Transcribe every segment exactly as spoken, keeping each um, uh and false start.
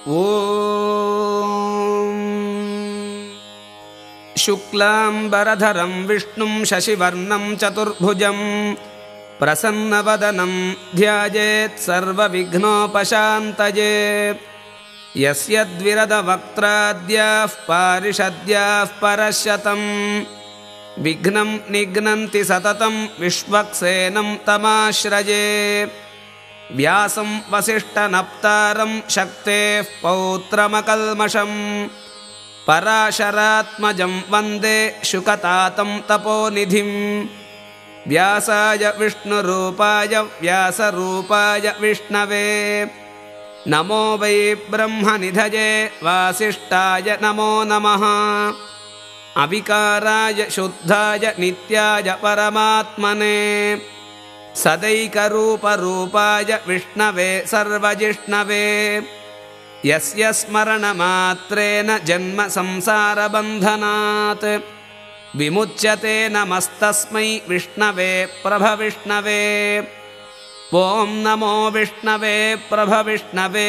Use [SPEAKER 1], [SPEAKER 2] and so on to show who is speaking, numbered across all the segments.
[SPEAKER 1] ॐ शुक्लाम्बरधरं विष्णुं शशिवर्णं चतुर्भुजं प्रसन्नवदनं ध्यायेत् सर्वविघ्नोपशान्तये। यस्य द्विरदवक्त्राद्याः पारिषद्याः परशतं विघ्नं निघ्नन्ति सततं विश्वक्सेनं तमाश्रये। व्यासं वसिष्ठनप्तारं शक्तेः पौत्रमकल्मषं पराशरात्मजं वन्दे शुकतातं तपोनिधिं। व्यासाय विष्णुरूपाय व्यासरूपाय विष्णवे नमो वै ब्रह्मनिधये वासिष्ठाय नमो नमः। अविकाराय शुद्धाय नित्याय परमात्मने सदैकरूपरूपाय विष्णवे सर्वजिष्णवे। यस्य स्मरणमात्रेण जन्म संसारबन्धनात् विमुच्यते नमस्तस्मै विष्णवे प्रभविष्णवे। ॐ नमो विष्णवे प्रभविष्णवे।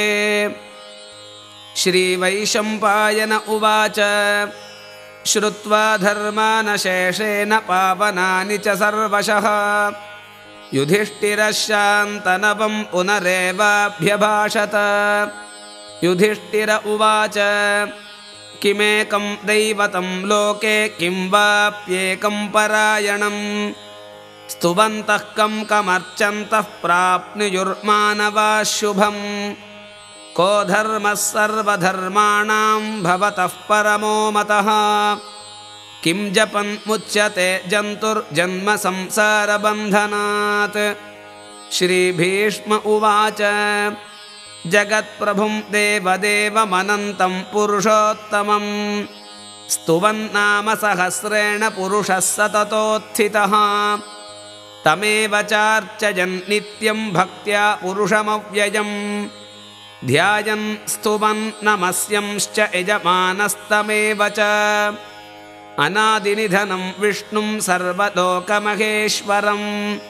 [SPEAKER 1] श्रीवैशम्पायन उवाच श्रुत्वा धर्मानशेषेण पावनानि च सर्वशः युधिष्ठिरः शान्तनवं पुनरेवाभ्यभाषत। युधिष्ठिर उवाच किमेकं दैवतं लोके किं वाप्येकं परायणं स्तुवन्तः कं कमर्चन्तः प्राप्नुयुर्मानवाः शुभं। को धर्मः सर्वधर्माणां भवतः परमो मतः किं जपन् मुच्यते जन्तुर्जन्म संसारबन्धनात्। श्रीभीष्म उवाच जगत्प्रभुं देवदेवमनन्तं पुरुषोत्तमं स्तुवन्नाम सहस्रेण पुरुषः सततोत्थितः। तमेव चार्चयन् नित्यं भक्त्या पुरुषमव्ययम् ध्यायन् स्तुवन् नमस्यंश्च यजमानस्तमेव च। अनादिनिधनं विष्णुं सर्वलोकमहेश्वरं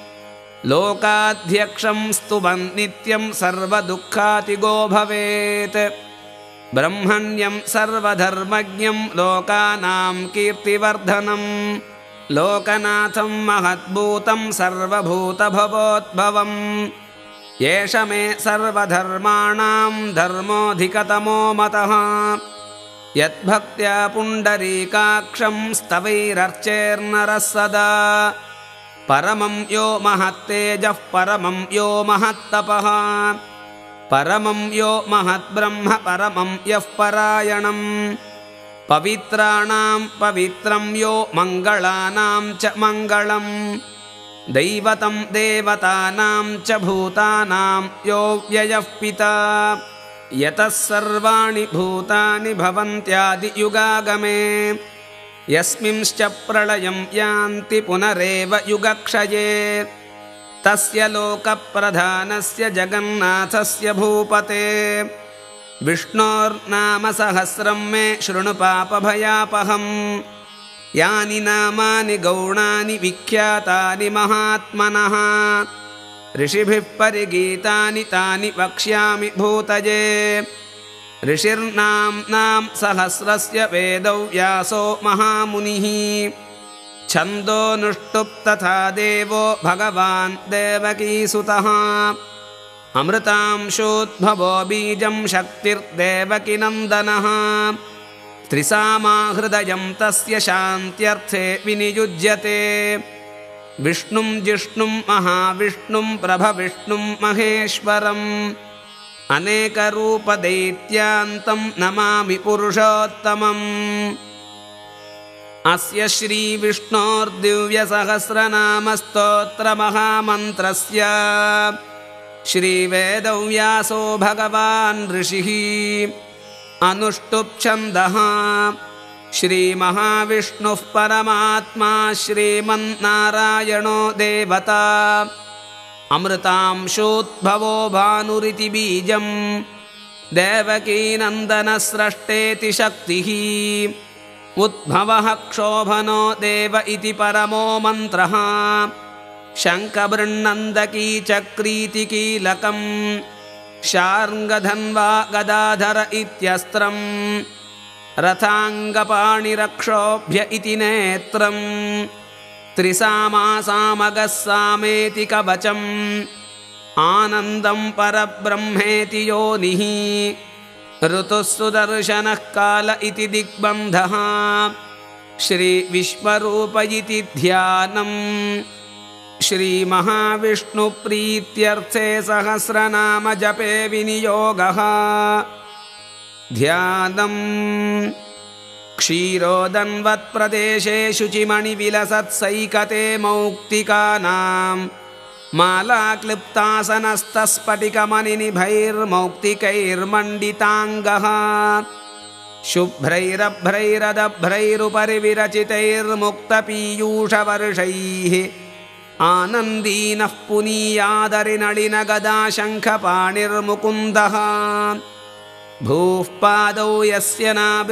[SPEAKER 1] लोकाध्यक्षं स्तुवन् नित्यं सर्वदुःखातिगो भवेत्। ब्रह्मण्यं सर्वधर्मज्ञं लोकानां कीर्तिवर्धनं लोकनाथं महद्भूतं सर्वभूतभवोद्भवम्। एष मे सर्वधर्माणां धर्मोऽधिकतमो मतः यद्भक्त्या पुण्डरीकाक्षं स्तवैरर्चेर्नरः सदा। परमं यो महत्तेजः परमं यो महत्तपः परमं यो महद्ब्रह्म परमं यः परायणं। पवित्राणां पवित्रं यो मङ्गलानां च मङ्गलं दैवतं देवतानां च भूतानां यो व्ययः पिता। यतः सर्वाणि भूतानि भवन्त्यादियुगागमे यस्मिंश्च प्रलयं यान्ति पुनरेव युगक्षये। तस्य लोकप्रधानस्य जगन्नाथस्य भूपते विष्णोर्नाम सहस्रं मे शृणु पापभयापहम्। यानि नामानि गौणानि विख्यातानि महात्मनः ऋषिभिः परिगीतानि तानि वक्ष्यामि भूतये। ऋषिर्नाम्नां सहस्रस्य वेदौ व्यासो महामुनिः छन्दोनुष्टुप् तथा देवो भगवान् देवकीसुतः। अमृतांशोद्भवो बीजं शक्तिर्देवकीनन्दनः त्रिसामाहृदयं तस्य शान्त्यर्थे विनियुज्यते। विष्णुं जिष्णुं महाविष्णुं प्रभविष्णुं महेश्वरम् अनेकरूपदैत्यान्तं नमामि पुरुषोत्तमम्। अस्य श्रीविष्णोर्दिव्यसहस्रनामस्तोत्रमहामन्त्रस्य श्रीवेदव्यासो भगवान् ऋषिः अनुष्टुप् छन्दः। श्रीमहाविष्णुः परमात्मा श्रीमन्नारायणो देवता अमृतांशोद्भवो भानुरिति बीजं देवकीनन्दनस्रष्टेति शक्तिः। उद्भवः क्षोभनो देव इति परमो मन्त्रः शङ्खबृन्नन्दकी चक्रीति कीलकम् शार्ङ्गधन्वा गदाधर इत्यस्त्रं रथाङ्गपाणिरक्षोभ्य इति नेत्रं त्रिसामासामगः सामेति कवचम् आनन्दं परब्रह्मेति योनिः ऋतुः सुदर्शनः काल इति दिग्बन्धः श्रीविश्वरूप इति ध्यानम् श्रीमहाविष्णुप्रीत्यर्थे सहस्रनाम जपे विनियोगः ध्यानम् क्षीरोदन्वत्प्रदेशे शुचिमणिविलसत्सैकते मौक्तिकानां मालाक्लिप्तासनस्तस्फटिकमणिनिभैर्मौक्तिकैर्मण्डिताङ्गः शुभ्रैरभ्रैरदभ्रैरुपरि विरचितैर्मुक्तपीयूषवर्षैः आनन्दीनः पुनीयादरिनलिनगदाशङ्खपाणिर्मुकुन्दः भूः पादौ यस्य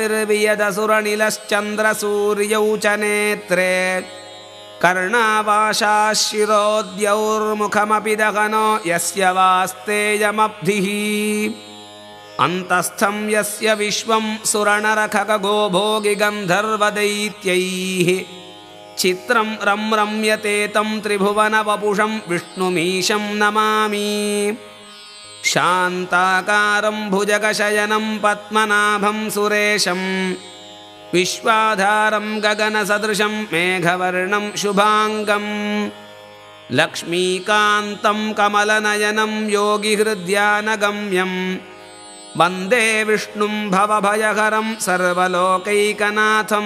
[SPEAKER 1] नाभिर्वियदसुरनिलश्चन्द्रसूर्यौ च नेत्रे कर्णावाशाः शिरोद्यौर्मुखमपि दहनो यस्य वास्तेयमब्धिः अन्तस्थं यस्य विश्वं सुरनरखगोभोगिगन्धर्वदैत्यैः चित्रं रं रम्यते तं त्रिभुवनवपुषं विष्णुमीशं नमामि शान्ताकारं भुजगशयनं पद्मनाभं सुरेशं विश्वाधारं गगनसदृशं मेघवर्णं शुभाङ्गं लक्ष्मीकान्तं कमलनयनं योगिहृद्यानगम्यं वन्दे विष्णुं भवभयहरं सर्वलोकैकनाथं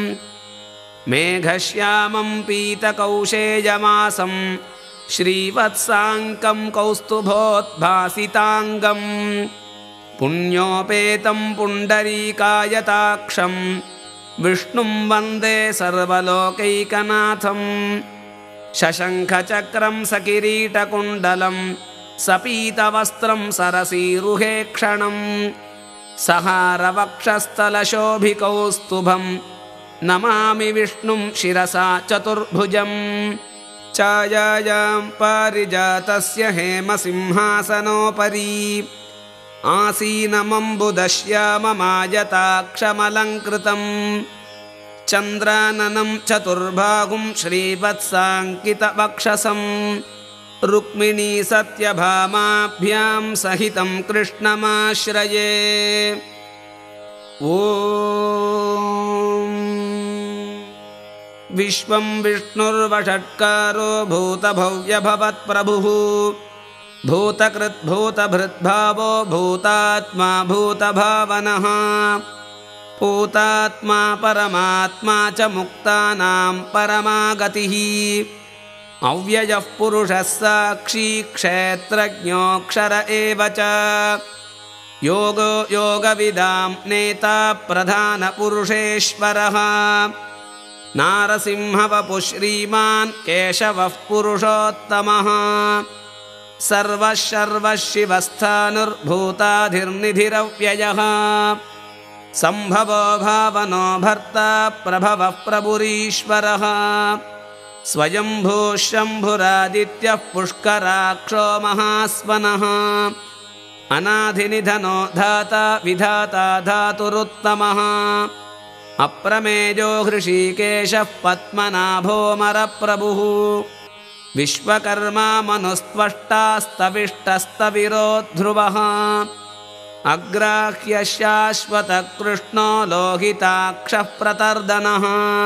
[SPEAKER 1] मेघश्यामं पीतकौशेयमासं श्रीवत्साङ्कं कौस्तुभोद्भासिताङ्गं पुण्योपेतं पुण्डरीकायताक्षं विष्णुं वन्दे सर्वलोकैकनाथं शशङ्खचक्रं सकिरीटकुण्डलं सपीतवस्त्रं सरसीरुहेक्षणं सहारवक्षस्थलशोभिकौस्तुभं नमामि विष्णुं शिरसा चतुर्भुजम् छायायां पारिजातस्य हेमसिंहासनोपरि आसीनमम्बुदश्याममायताक्षमलङ्कृतं चन्द्राननं चतुर्बाहुं श्रीवत्साङ्कितवक्षसं रुक्मिणी सत्यभामाभ्यां सहितं कृष्णमाश्रये ॐ विश्वं विष्णुर्वषट्कारो भूतभव्यभवत्प्रभुः भूतकृद्भूतभृद्भावो भूतात्मा भूतभावनः भूतात्मा परमात्मा च मुक्तानां परमागतिः अव्ययः पुरुषः साक्षी क्षेत्रज्ञोऽक्षर एव च योगो योगविदां नेता प्रधानपुरुषेश्वरः नारसिंहवपुः श्रीमान् केशवः पुरुषोत्तमः सर्वः सर्वः शिवस्थानुर्भूताधिर्निधिरव्ययः सम्भवो भावनो भर्ता प्रभवः प्रभुरीश्वरः स्वयंभूः शम्भुरादित्यः पुष्कराक्षो महास्वनः अनाधिनिधनो धाता विधाता धातुरुत्तमः अप्रमेयो हृषीकेशः पद्मनाभोऽमरप्रभुः विश्वकर्मा मनुस्त्वष्टास्तविष्टस्तविरो ध्रुवः अग्राह्य शाश्वतकृष्णो लोहिताक्षः प्रतर्दनः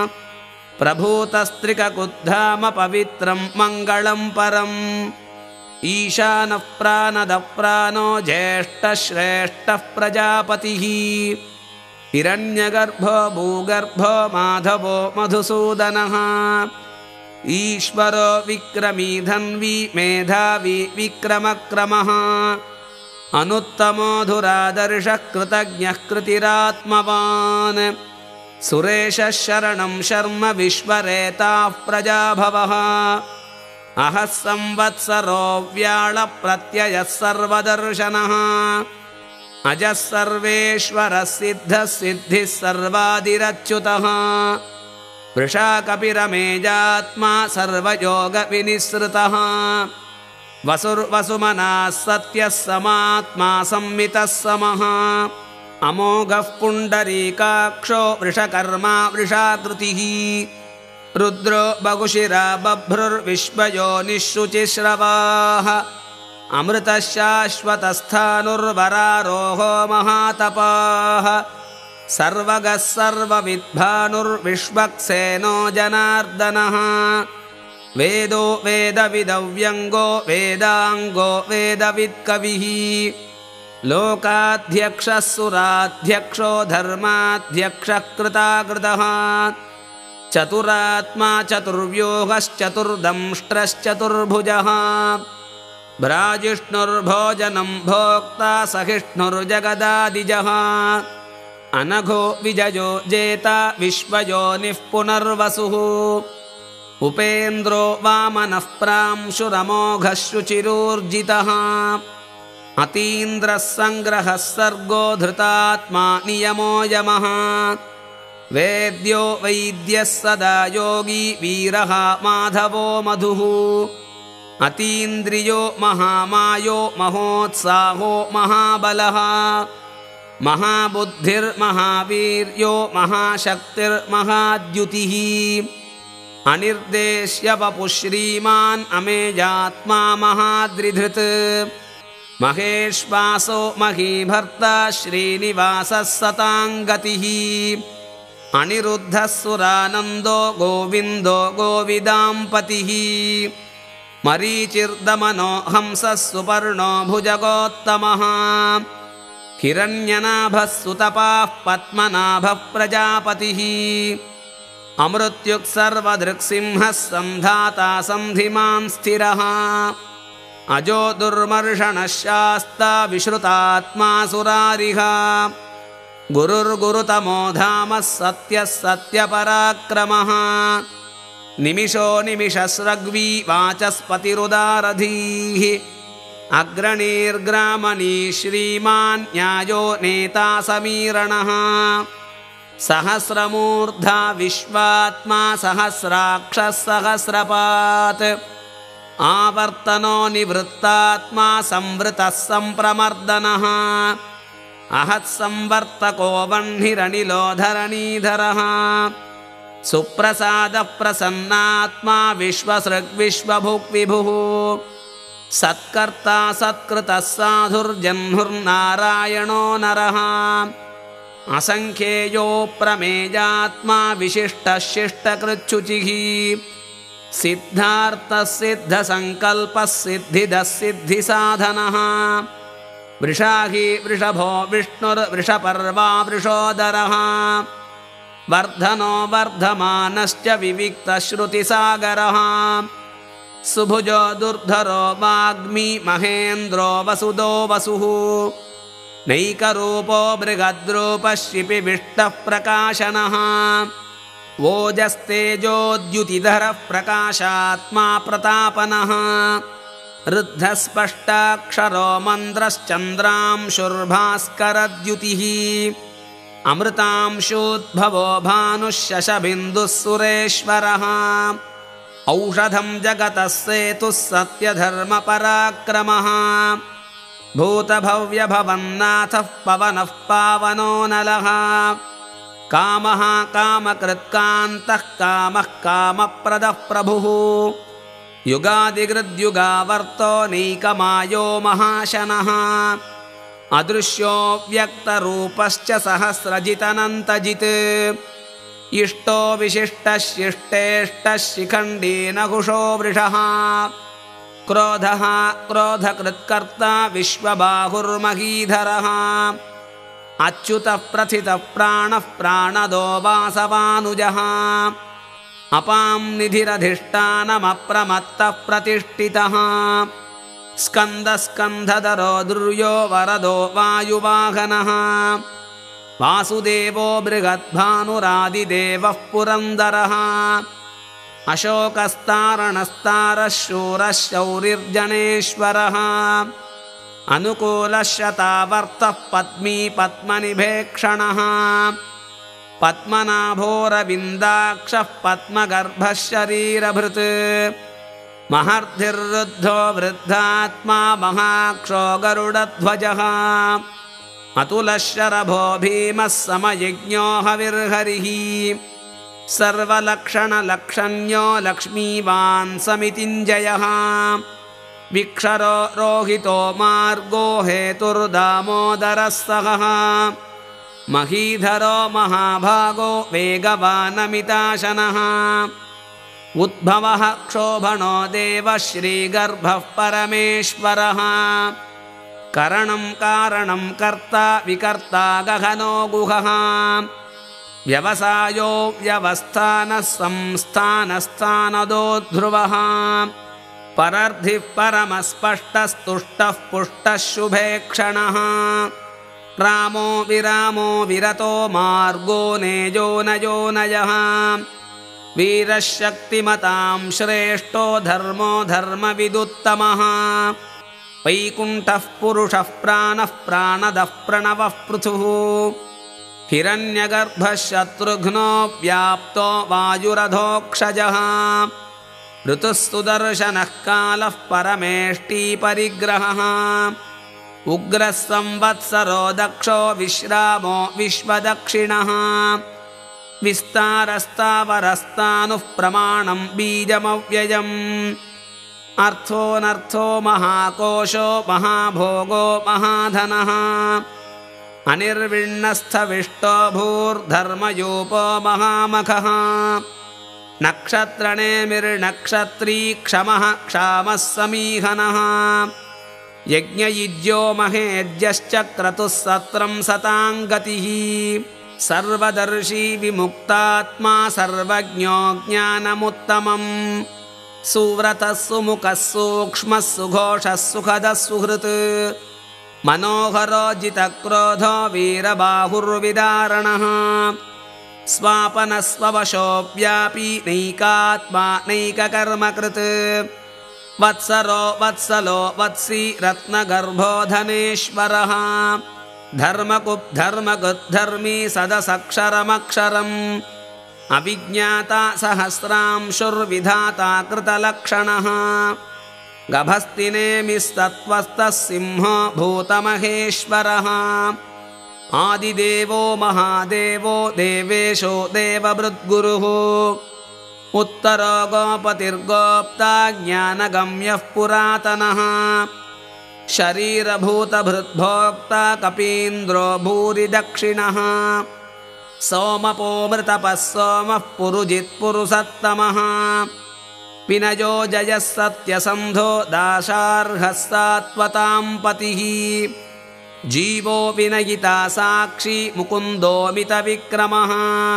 [SPEAKER 1] प्रभूतस्त्रिककुद्धाम पवित्रं मङ्गलं परम् ईशानः प्राणदः प्राणो ज्येष्ठश्रेष्ठः प्रजापतिः हिरण्यगर्भो भूगर्भो माधवो मधुसूदनः ईश्वरो विक्रमी धन्वी मेधावी विक्रमक्रमः अनुत्तमो धुरादर्शः कृतज्ञः कृतिरात्मवान् सुरेशः शरणं शर्म विश्वरेताः प्रजाभवः अहः संवत्सरो व्याळप्रत्ययः सर्वदर्शनः अजः सर्वेश्वरः सिद्धः सिद्धिः सर्वादिरच्युतः वृषाकपिरमेजात्मा सर्वयोगविनिसृतः वसुर्वसुमनः सत्यः समात्मा संमितः समः अमोघः पुण्डरीकाक्षो वृषकर्मा वृषाकृतिः रुद्रो बहुशिरा बभ्रुर्विश्वयोनिः शुचिश्रवाः अमृतः शाश्वतस्थाणुर्वरारोहो महातपाः सर्वगः सर्वविद्भानुर्विश्वक्सेनो जनार्दनः वेदो वेदविदव्यङ्गो वेदाङ्गो वेदवित्कविः लोकाध्यक्षः सुराध्यक्षो धर्माध्यक्षः कृताकृतः चतुरात्मा चतुर्व्यूहश्चतुर्दंष्ट्रश्चतुर्भुजः भ्राजिष्णुर्भोजनं भोक्ता सहिष्णुर्जगदादिजः अनघो विजयो जेता विश्वयोनिः पुनर्वसुः उपेन्द्रो वामनः प्रांशुरमोघः शुचिरूर्जितः अतीन्द्रः सङ्ग्रहः सर्गो धृतात्मा नियमो यमः वेद्यो वैद्यः सदा योगी वीरः माधवो मधुः अतीन्द्रियो महामायो महोत्साहो महाबलः महाबुद्धिर्महावीर्यो महाशक्तिर्महाद्युतिः अनिर्देश्य वपुः श्रीमान् अमेयात्मा महाद्रिधृत् महेश्वासो महीभर्ता श्रीनिवासः सताङ्गतिः अनिरुद्धः सुरानन्दो गोविन्दो गोविदाम्पतिः मरीचिर्दमनो हंसः सुपर्णो भुजगोत्तमः हिरण्यनाभः सुतपाः पद्मनाभः प्रजापतिः अमृत्युः सर्वदृक्सिंहः सन्धाता सन्धिमान् स्थिरः अजो दुर्मर्षणः शास्ता विश्रुतात्मा सुरारिः गुरुर्गुरुतमो धामः सत्यः सत्यपराक्रमः निमिषो निमिषस्रग्वी वाचस्पतिरुदारधीः अग्रणीर्ग्रामणी श्रीमान् न्यायो नेता समीरणः सहस्रमूर्धा विश्वात्मा सहस्राक्षः सहस्रपात् आवर्तनो निवृत्तात्मा संवृतः सम्प्रमर्दनः अहत्संवर्तको वह्निरनिलो धरणीधरः सुप्रसादः प्रसन्नात्मा विश्वसृग्विश्वभुग्विभुः सत्कर्ता सत्कृतः साधुर्जह्नुर्नारायणो नरः असंख्येयो प्रमेयात्मा विशिष्टः शिष्टकृच्छुचिः सिद्धार्थः सिद्धसङ्कल्पः सिद्धिदः सिद्धिसाधनः वृषाही वृषभो विष्णुर्वृषपर्वा वृषोदरः वर्धनो वर्धमानश्च विविक्तश्रुतिसागरः सुभुजो दुर्धरो वाग्मी महेन्द्रो वसुदो वसुः नैकरूपो बृहद्रूपः शिपिविष्टः प्रकाशनः ओजस्तेजोद्युतिधरः प्रकाशात्मा प्रतापनः ऋद्धस्पष्टाक्षरो मन्द्रश्चन्द्रांशुर्भास्करद्युतिः अमृतांशोद्भवो भानुः शशबिन्दुः सुरेश्वरः औषधं जगतः सेतुः सत्यधर्मपराक्रमः भूतभव्यभवन्नाथः पवनः पावनो नलः कामः कामकृत्कान्तः कामः कामप्रदः प्रभुः युगादिकृद्युगावर्तो नैकमायो महाशनः अदृश्यो व्यक्तरूपश्च सहस्रजितनन्तजित् इष्टो विशिष्टशिष्टेष्टः शिखण्डी नहुषो वृषः क्रोधः क्रोधकृत्कर्ता विश्वबाहुर्महीधरः अच्युतः प्रथितः प्राणः प्राणदो वासवानुजः अपां निधिरधिष्ठानमप्रमत्तः प्रतिष्ठितः स्कन्दस्कन्धधरो दुर्यो वरदो वायुवाहनः वासुदेवो बृहद्भानुरादिदेवः पुरन्दरः अशोकस्तारणस्तारः शूरः शौरिर्जनेश्वरः अनुकूलः शतावर्तः पद्मी पद्मनिभेक्षणः पद्मनाभोरविन्दाक्षः पद्मगर्भः शरीरभृत् महर्धिर्वृद्धो वृद्धात्मा महाक्षो गरुडध्वजः अतुलशरभो भीमः समयज्ञो हविर्हरिः सर्वलक्षणलक्षण्यो लक्ष्मीवान् समितिञ्जयः विक्षरो रोहितो मार्गो हेतुर्दामोदरः सहः महीधरो महाभागो वेगवानमिताशनः उद्भवः क्षोभणो देवः श्रीगर्भः परमेश्वरः करणं कारणं कर्ता विकर्ता गहनो गुहः व्यवसायो व्यवस्थानः संस्थानस्थानदो ध्रुवः परर्धिः परमस्पष्टस्तुष्टः पुष्टः शुभेक्षणः रामो विरामो विरतो मार्गो नेजो नयो नयः वीरः शक्तिमतां श्रेष्ठो धर्मो धर्मविदुत्तमः वैकुण्ठः पुरुषः प्राणः प्राणदः प्रणवः पृथुः हिरण्यगर्भः शत्रुघ्नो व्याप्तो वायुरधोक्षजः ऋतुः सुदर्शनः कालः परमेष्टि परिग्रहः उग्रः संवत्सरो दक्षो विश्रामो विश्वदक्षिणः विस्तारस्तावरस्तानुः प्रमाणं बीजमव्ययम् अर्थोऽनर्थो महाकोशो महाभोगो महाधनः अनिर्विण्णस्थविष्टो भूर्धर्मयूपो महामखः नक्षत्रणेमिर्नक्षत्री क्षमः क्षामः समीहनः यज्ञयुज्यो महेज्यश्च क्रतुः सत्रं सतां गतिः सर्वदर्शी विमुक्तात्मा सर्वज्ञो ज्ञानमुत्तमम् सुव्रतः सुमुखः सूक्ष्मः सुघोषः सुखदः सुहृत् मनोहरो जितक्रोधो वीरबाहुर्विदारणः स्वापनः स्ववशो व्यापी नैकात्मा नैककर्मकृत् वत्सरो वत्सलो वत्सी रत्नगर्भो धनेश्वरः धर्मकुद्धर्मगुद्धर्मी सदसक्षरमक्षरम् अभिज्ञाता सहस्रांशुर्विधाता कृतलक्षणः गभस्तिनेमिस्तत्त्वस्तः सिंहो भूतमहेश्वरः आदिदेवो महादेवो देवेशो देवभृद्गुरुः उत्तरो गोपतिर्गोप्ता ज्ञानगम्यः पुरातनः शरीरभूतभृद्भोक्ता कपीन्द्रो भूरिदक्षिणः सोमपोमृतपः सोमः पुरुजित्पुरुषत्तमः पिनजो जयः सत्यसन्धो दाशार्हः सात्वतां पतिः जीवो विनयिता साक्षी मुकुन्दो मितविक्रमः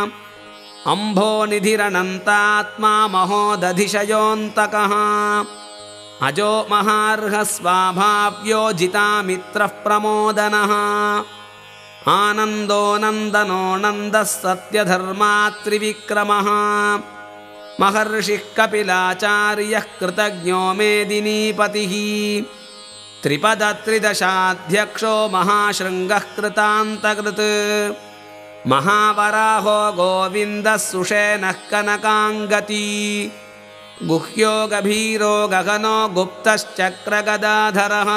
[SPEAKER 1] अम्भोनिधिरनन्तात्मा महोदधिशयोऽन्तकः अजो महार्हः स्वाभाव्यो जितामित्रः प्रमोदनः आनन्दो नन्दनो नन्दः सत्यधर्मात्रिविक्रमः महर्षिः कपिलाचार्यः कृतज्ञो मेदिनीपतिः त्रिपदत्रिदशाध्यक्षो महाशृङ्गः कृतान्तकृत् महावराहो गोविन्दः सुषेणः कनकाङ्गती गुह्यो गभीरो गगनो गुप्तश्चक्रगदाधरः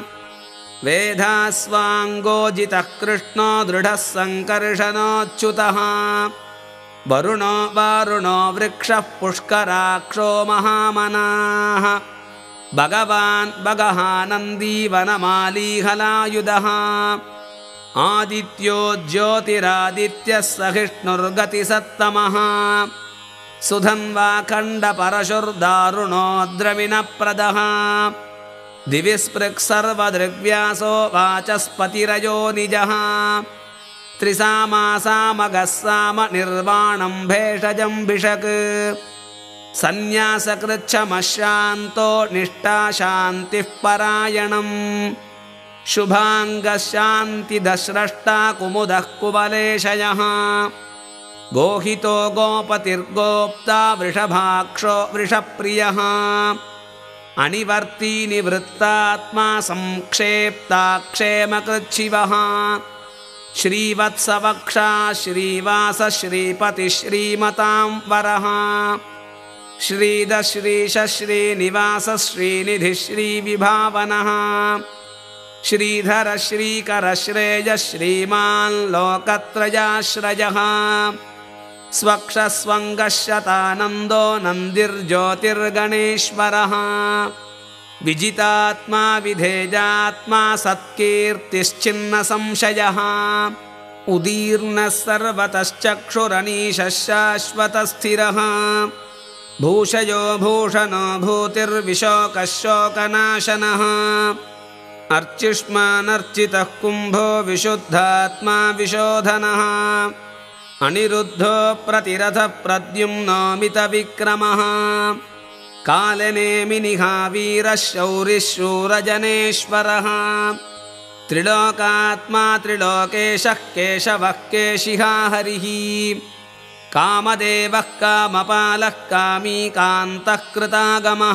[SPEAKER 1] वेधास्वाङ्गोजितः कृष्णो दृढः सङ्कर्षणोच्युतः वरुणो वारुणो वृक्षः पुष्कराक्षो महामनाः भगवान् भगः नन्दीवनमालीहलायुधः आदित्यो ज्योतिरादित्यः सहिष्णुर्गतिसत्तमः सुधन्वाखण्डपरशुर्दारुणो द्रविणप्रदः दिवि स्पृक्सर्वदृग्व्यासो वाचस्पतिरयो निजः त्रिसामासामगः साम निर्वाणं भेषजं भिषक् सन्न्यासकृच्छमशान्तो निष्ठाशान्तिः परायणम् शुभाङ्गशान्तिदस्रष्टा कुमुदः कुवलेशयः गोहितो गोपतिर्गोप्ता वृषभाक्षो वृषप्रियः अनिवर्ती निवृत्तात्मा संक्षेप्ताक्षेमकृच्छिवः श्रीवत्सवक्षा श्रीवास श्रीपति श्रीमतां वरः श्रीधः श्रीशः श्रीनिवासः श्रीनिधिः श्रीविभावनः श्रीधरः श्रीकरः श्रेयः श्रीमान् लोकत्रयाश्रयः स्वक्षः स्वङ्गः शतानन्दो नन्दिर्ज्योतिर्गणेश्वरः विजितात्मा विधेयात्मा सत्कीर्तिश्चिन्नसंशयः उदीर्णः सर्वतश्चक्षुरनीशः शाश्वतस्थिरः भूषयो भूषणो भूतिर्विशोकः शोकनाशनः अर्चिष्मानर्चितः कुम्भो विशुद्धात्मा विशोधनः अनिरुद्धो प्रतिरथः प्रद्युम्नोमितविक्रमः कालनेमिनिहा वीरः शौरिः शूरजनेश्वरः त्रिलोकात्मा त्रिलोकेशः केशवः केशिहा हरिः कामदेवः कामपालः कामी कान्तः कृतागमः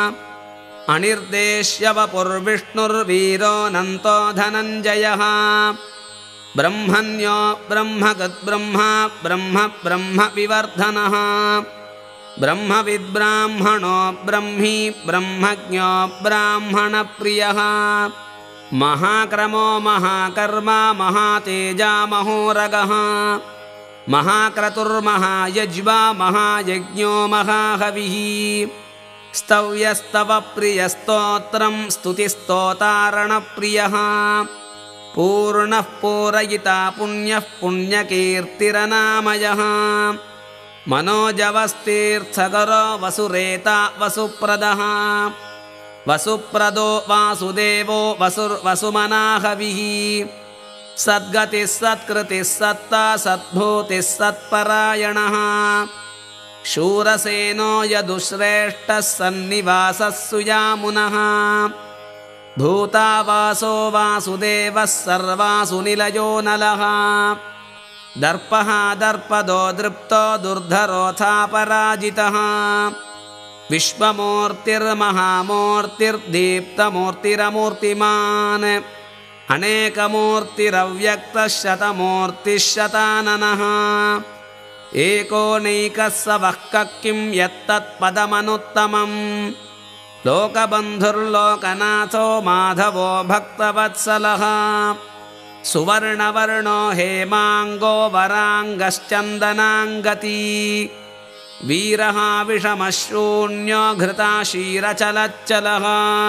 [SPEAKER 1] अनिर्देश्यवपुर्विष्णुर्वीरोऽनन्तो धनञ्जयः ब्रह्मण्यो ब्रह्मगद्ब्रह्मा ब्रह्म ब्रह्म विवर्धनः ब्रह्मविद्ब्राह्मणो ब्रह्मी ब्रह्मज्ञो ब्राह्मणप्रियः महाक्रमो महाकर्मा महातेजा महोरगः महाक्रतुर्महायज्वा महायज्ञो महाहविः स्तव्यस्तवप्रियस्तोत्रं स्तुतिस्तोतारणप्रियः पूर्णः पूरयिता पुण्यः पुण्यकीर्तिरनामयः मनोजवस्तीर्थकरो वसुरेता वसुप्रदः वसुप्रदो वासुदेवो वसुर्वसुमनाहविः सद्गतिः सत्कृतिः सत्ता सद्भूतिः सत्परायणः शूरसेनो यदुश्रेष्ठः सन्निवासः सुयामुनः भूतावासो वासुदेवः सर्वासु निलयो नलः दर्पः दर्पदो दृप्तो दुर्धरोऽथापराजितः विश्वमूर्तिर्महामूर्तिर्दीप्तमूर्तिरमूर्तिमान् अनेकमूर्तिरव्यक्तः शतमूर्तिः शताननः एकोनैकः स वः किं यत्तत्पदमनुत्तमम् लोकबन्धुर्लोकनाथो माधवो भक्तवत्सलः सुवर्णवर्णो हेमाङ्गो वराङ्गश्चन्दनाङ्गती वीरः विषमशून्यो घृताशीरचलच्चलः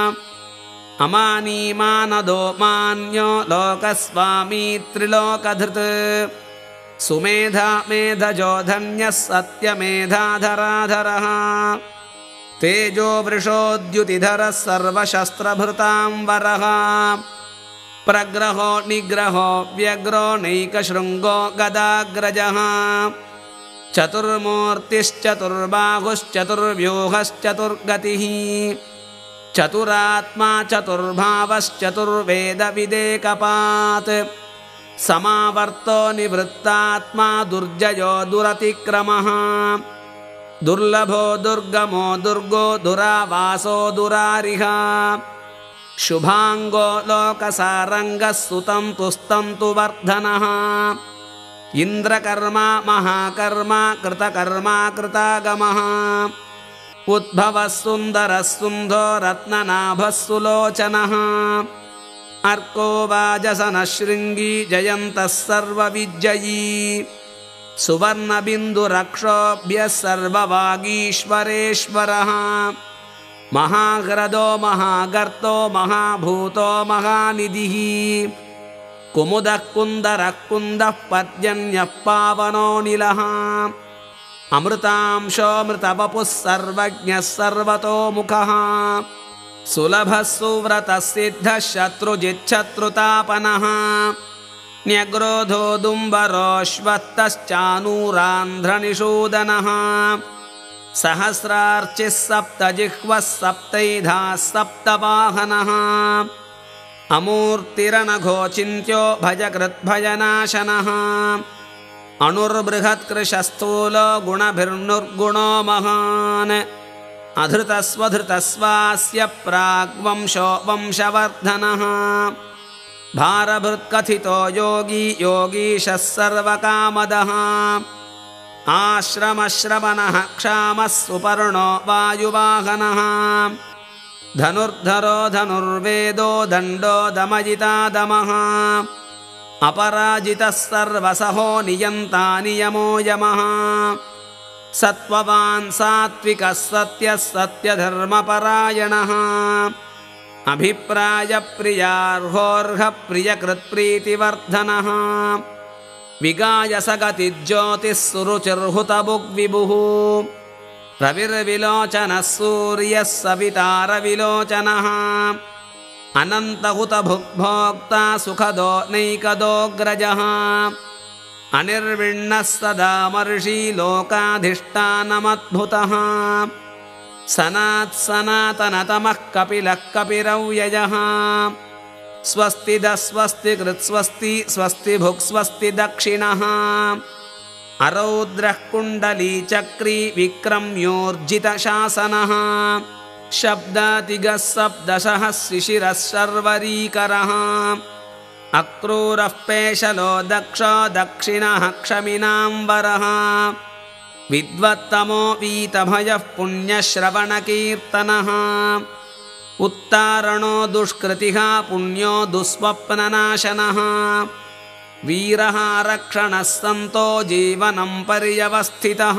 [SPEAKER 1] अमानीमानदो मान्यो लोकस्वामी त्रिलोकधृत् सुमेधा मेधजो धन्यः सत्यमेधाधराधरः तेजो वृषोद्युतिधरः सर्वशस्त्रभृताम्बरः प्रग्रहो निग्रहो व्यग्रो नैकशृङ्गो गदाग्रजः चतुर्मूर्तिश्चतुर्बाहुश्चतुर्व्यूहश्चतुर्गतिः चतुरात्मा चतुर्भावश्चतुर्वेदविदेकपात् समावर्तो निवृत्तात्मा दुर्जयो दुरतिक्रमः दुर्लभो दुर्गमो दुर्गो दुरावासो दुरारिः शुभाङ्गो लोकसारङ्गः सुतन्तुस्तन्तु वर्धनः इन्द्रकर्मा महाकर्मा कृतकर्मा कृतागमः उद्भवः सुन्दरः सुन्धो रत्ननाभः सुलोचनः अर्को वाजसनः शृङ्गी जयन्तः सर्वविजयी सुवर्णबिन्दुरक्षोभ्यः सर्ववागीश्वरेश्वरः महाह्रदो महागर्तो महाभूतो महानिधिः कुमुदः कुन्दरः कुन्दः पर्जन्यः पावनोऽनिलः अमृतांशोऽमृतवपुः सर्वज्ञः सर्वतोमुखः सुलभः सुव्रतः सिद्धः शत्रुजिच्छत्रुतापनः न्यग्रोधो दुम्बरोऽश्वत्थश्चानूरान्ध्रनिषूदनः सहस्रार्चिः सप्तजिह्वः सप्तैधाः सप्तवाहनः अमूर्तिरनघोचिन्त्यो भजकृद्भयनाशनः अणुर्बृहत्कृशस्थूलो गुणभिर्नुर्गुणो महान् अधृतस्वधृतस्वास्य प्राग्वंशो वंशवर्धनः भारभृत्कथितो योगी योगीशः सर्वकामदः आश्रमश्रवणः क्षामः सुपर्णो वायुवाहनः धनुर्धरो धनुर्वेदो दण्डो दमयितादमः अपराजितः सर्वसहो नियन्ता नियमो यमः सत्त्ववान् सात्विकः सत्यः सत्यधर्मपरायणः अभिप्रायप्रियार्होर्हप्रियकृत्प्रीतिवर्धनः विगायसगतिज्योतिः सुरुचिर्हुतभुग्विभुः रविर्विलोचनः सूर्यः सवितारविलोचनः अनन्तहुतभुग्भोक्ता सुखदो नैकदोऽग्रजः अनिर्विण्णः सदा मर्षि लोकाधिष्ठानमद्भुतः सनात् सनातनतमः कपिलः कपिरव्ययः स्वस्ति द स्वस्ति कृत् स्वस्ति स्वस्ति भुक् स्वस्ति दक्षिणः अरौद्रः कुण्डली चक्री विक्रम्योर्जितशासनः शब्दातिगः सप्तशः शिशिरः शर्वरीकरः अक्रूरः पेशलो दक्षो दक्षिणः क्षमिनाम्बरः विद्वत्तमो वीतभयः पुण्यश्रवणकीर्तनः उत्तारणो दुष्कृतिः पुण्यो दुःस्वप्ननाशनः वीरः रक्षणः सन्तो जीवनं पर्यवस्थितः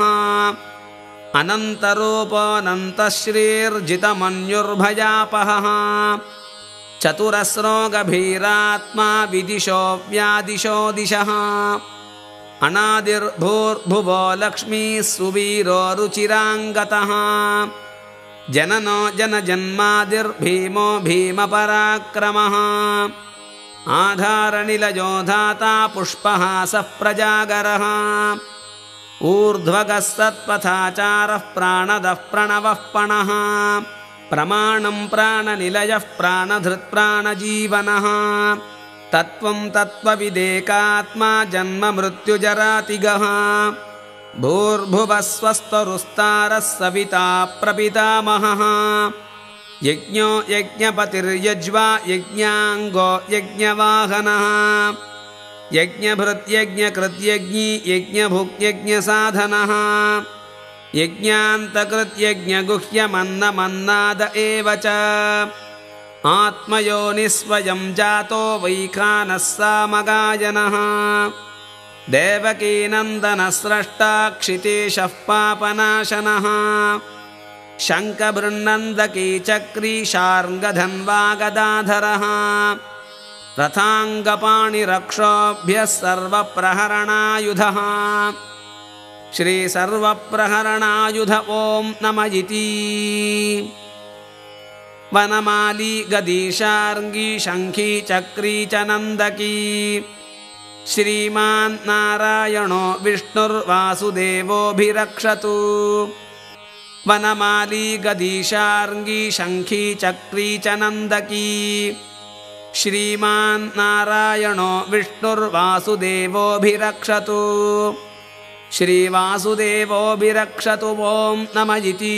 [SPEAKER 1] अनन्तरूपोऽनन्तश्रीर्जितमन्युर्भयापहः चतुरस्रो गभीरात्मा विदिशो व्यादिशो दिशः अनादिर्भूर्भुवो लक्ष्मीः सुवीरो रुचिराङ्गतः जननो जनजन्मादिर्भीमो भीमपराक्रमः आधारनिलयो धाता पुष्पहासः प्रजागरः ऊर्ध्वगः सत्पथाचारः प्राणदः प्रणवः पणः प्रमाणं प्राणनिलयः प्राणधृत्प्राणजीवनः तत्त्वं तत्त्वविदेकात्मा जन्ममृत्युजरातिगः भूर्भुवः स्वस्तरुस्तारः सविता प्रपितामहः यज्ञो यज्ञपतिर्यज्वा यज्ञाङ्गो यज्ञवाहनः यज्ञभृत्यज्ञकृत्यज्ञी यज्ञभुक्यज्ञसाधनः यज्ञान्तकृत्यज्ञगुह्यमन्नमन्नाद एव च आत्मयोनिस्वयं जातो वैखानः सामगायनः देवकीनन्दनस्रष्टा क्षितीशः पापनाशनः शङ्खबृन्नन्दकी चक्री शार्ङ्गधन्वागदाधरः रथाङ्गपाणिरक्षोभ्यः सर्वप्रहरणायुधः श्रीसर्वप्रहरणायुध ॐ नमः इति वनमाली गदीशार्ङ्गी शङ्खी चक्री च नन्दकी श्रीमान् नारायणो विष्णुर्वासुदेवोऽभिरक्षतु वनमाली गदीशार्ङ्गी शङ्खी चक्री च नन्दकी श्रीमान् नारायणो विष्णुर्वासुदेवोऽभिरक्षतु श्रीवासुदेवोऽभिरक्षतु ॐ नमः इति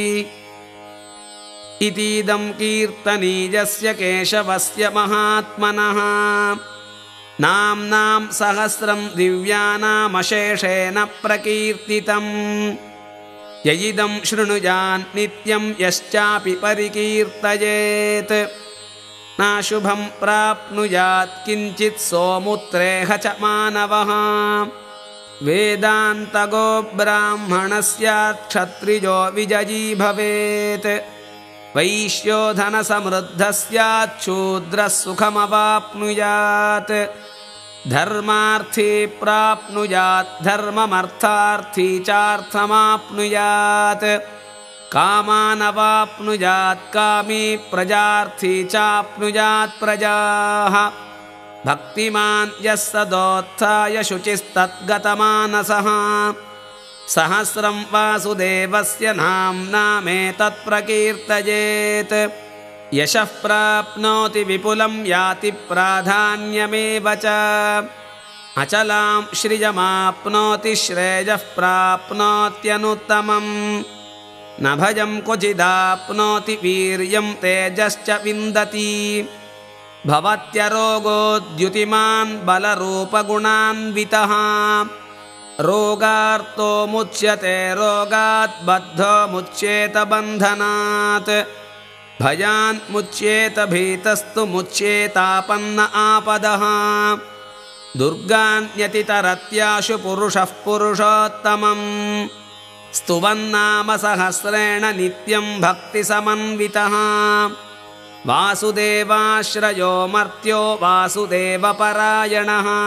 [SPEAKER 1] इतीदं कीर्तनीयस्य केशवस्य महात्मनः नाम्नां सहस्रं दिव्यानामशेषेण प्रकीर्तितम् ययिदं शृणुयान् नित्यं यश्चापि परिकीर्तयेत् नाशुभं प्राप्नुयात् किञ्चित् सोमुत्रेह च मानवः वेदान्तगो ब्राह्मणः स्यात् क्षत्रियो विजयी भवेत् वैश्यो धनसमृद्धः स्यात् शूद्रः सुखमवाप्नुयात् धर्मार्थी प्राप्नुयात् धर्ममर्थार्थी चार्थमाप्नुयात् कामानवाप्नुयात् कामी प्रजार्थी चाप्नुयात् प्रजाः भक्तिमान् यः सदोत्थाय शुचिस्तद्गतमानसः सहस्रं वासुदेवस्य नाम्नामेतत्प्रकीर्तयेत् यशः प्राप्नोति विपुलं याति प्राधान्यमेव च अचलां श्रियमाप्नोति श्रेयः प्राप्नोत्यनुत्तमम् न भयं क्वचिदाप्नोति वीर्यं तेजश्च विन्दति भवत्यरोगोद्युतिमान् बलरूपगुणान्वितः रोगार्तो मुच्यते रोगात् बद्धो मुच्येत बन्धनात् भयान् मुच्येत भीतस्तु मुच्येतापन्न आपदः दुर्गान्यतितरत्याशु पुरुषः पुरुषोत्तमम् स्तुवन्नाम सहस्रेण नित्यं भक्तिसमन्वितः वासुदेवाश्रयो मर्त्यो वासुदेवपरायणः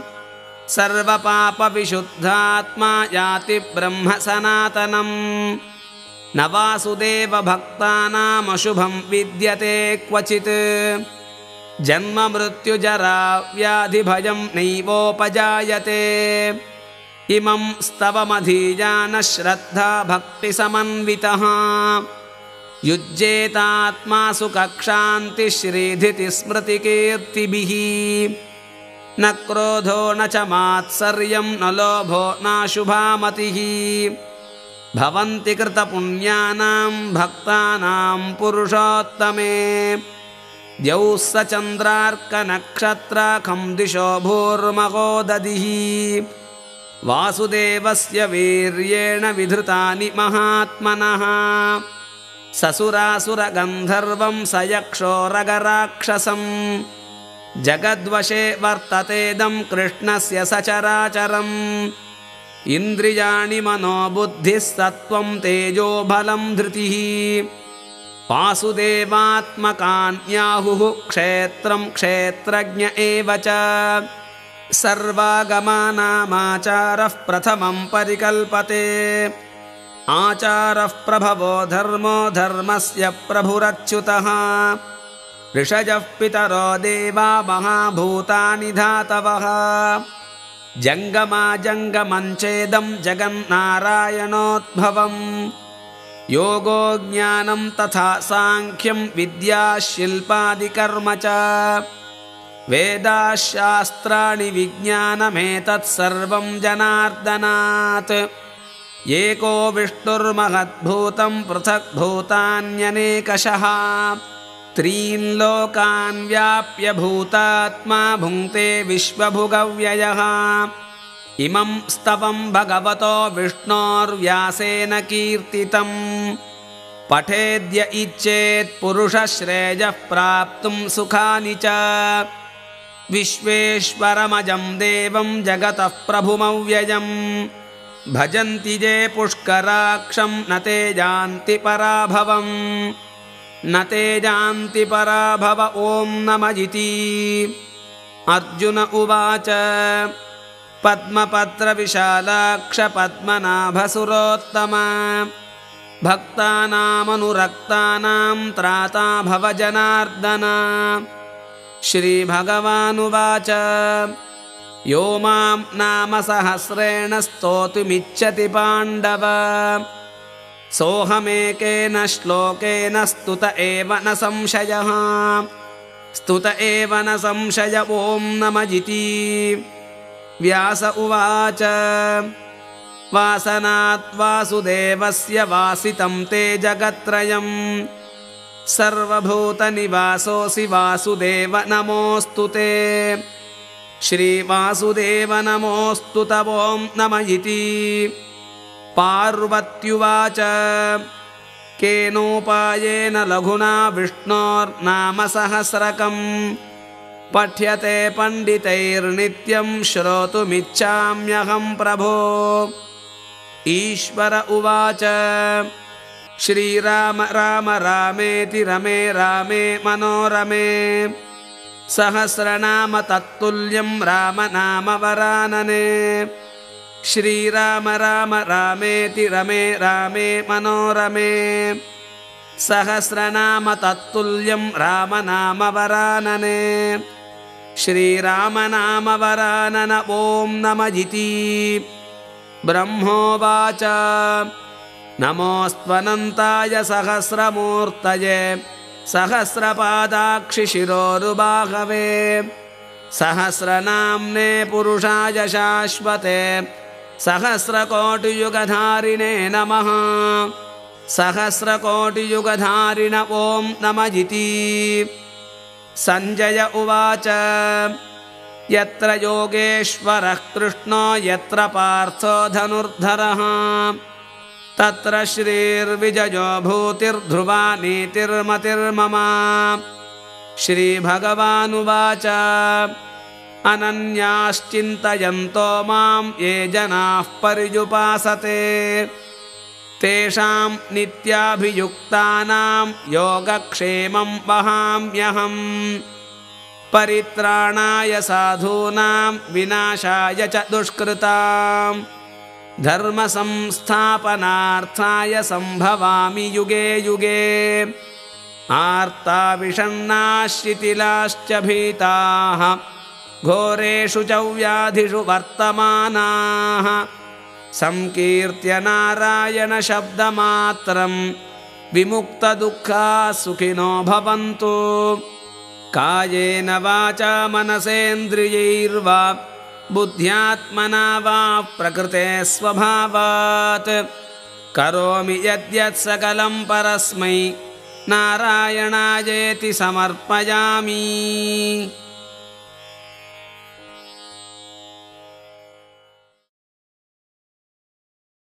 [SPEAKER 1] सर्वपापविशुद्धात्मा याति ब्रह्म सनातनम् न वासुदेवभक्तानामशुभं विद्यते क्वचित् जन्म मृत्युजरा व्याधिभयं नैवोपजायते इमं स्तवमधीजानः श्रद्धा भक्तिसमन्वितः युज्येतात्मासु कक्षान्तिश्रीधितिस्मृतिकीर्तिभिः न क्रोधो न च मात्सर्यं न लोभो नाशुभामतिः भवन्ति कृतपुण्यानां भक्तानां पुरुषोत्तमे द्यौः स चन्द्रार्कनक्षत्राखं दिशो भूर्महोदधिः वासुदेवस्य वीर्येण विधृतानि महात्मनः ससुरासुरगन्धर्वं स यक्षोरगराक्षसम् जगद्वशे वर्ततेदं कृष्णस्य सचराचरम् इन्द्रियाणि मनोबुद्धिः सत्त्वं तेजो बलं धृतिः वासुदेवात्मकान्याहुः क्षेत्रं क्षेत्रज्ञ एव च सर्वागमानामाचारः प्रथमं परिकल्पते आचारः प्रभवो धर्मो धर्मस्य प्रभुरच्युतः ऋषयः पितरो देवा महाभूतानि धातवः जङ्गमा जङ्गमञ्चेदं जगन्नारायणोद्भवम् योगो ज्ञानं तथा साङ्ख्यं विद्या शिल्पादिकर्म च वेदाशास्त्राणि विज्ञानमेतत्सर्वं जनार्दनात् एको विष्णुर्महद्भूतं पृथग्भूतान्यनेकशः त्रीन् लोकान् व्याप्य भूतात्मा भुङ्क्ते विश्वभुगव्ययः इमं स्तवं भगवतो विष्णोर्व्यासेन कीर्तितं पठेद्य इच्छेत् पुरुषश्रेयः प्राप्तुं सुखानि च विश्वेश्वरमजं देवं जगतः प्रभुमव्ययम् भजन्ति ये पुष्कराक्षं न ते यान्ति पराभवम् न ते यान्ति पराभव ॐ नमः इति अर्जुन उवाच पद्मपत्रविशालाक्ष पद्मनाभसुरोत्तम भक्तानामनुरक्तानां त्राता भव जनार्दन श्रीभगवानुवाच यो मां नाम सहस्रेण स्तोतुमिच्छति पाण्डव सोऽहमेकेन श्लोकेन स्तुत एव न संशयः स्तुत एव न संशय ॐ नमः इति व्यास उवाच वासनात् वासुदेवस्य वासितं ते जगत्त्रयम् सर्वभूतनिवासोऽसि वासुदेव नमोऽस्तु ते श्रीवासुदेव नमोऽस्तु तं नमः इति पार्वत्युवाच केनोपायेन लघुना विष्णोर्नाम सहस्रकम् पठ्यते पण्डितैर्नित्यं श्रोतुमिच्छाम्यहं प्रभो ईश्वर उवाच श्रीराम राम रामेति रमे रामे मनोरमे सहस्रनाम तत्तुल्यं राम नाम वरानने श्रीराम राम रामेति रमे रामे मनोरमे सहस्रनाम तत्तुल्यं राम नाम वरानने श्रीराम नाम वरानन ॐ नमः इति ब्रह्मोवाच नमोऽस्त्वनन्ताय सहस्रमूर्तये सहस्रपादाक्षिशिरोरुबाहवे सहस्रनाम्ने पुरुषाय शाश्वते सहस्रकोटियुगधारिणे नमः सहस्रकोटियुगधारिण ॐ नमः इति सञ्जय उवाच यत्र योगेश्वरः कृष्णो यत्र पार्थो धनुर्धरः तत्र श्रीर्विजयो भूतिर्ध्रुवा नीतिर्मतिर्मम। श्रीभगवानुवाच अनन्याश्चिन्तयन्तो मां ये जनाः पर्युपासते तेषां नित्याभियुक्तानां योगक्षेमं वहाम्यहम्। परित्राणाय साधूनां विनाशाय च दुष्कृतां धर्मसंस्थापनार्थाय सम्भवामि युगे युगे। आर्ता विषण्णाः शिथिलाश्च भीताः घोरेषु च व्याधिषु वर्तमानाः संकीर्त्य नारायणशब्दमात्रं विमुक्तदुःखाः सुखिनो भवन्तु। कायेन वाचा मनसेन्द्रियैर्वा बुद्ध्यात्मना वा प्रकृते स्वभावात् करोमि यद्यत् सकलं परस्मै नारायणायेति समर्पयामि।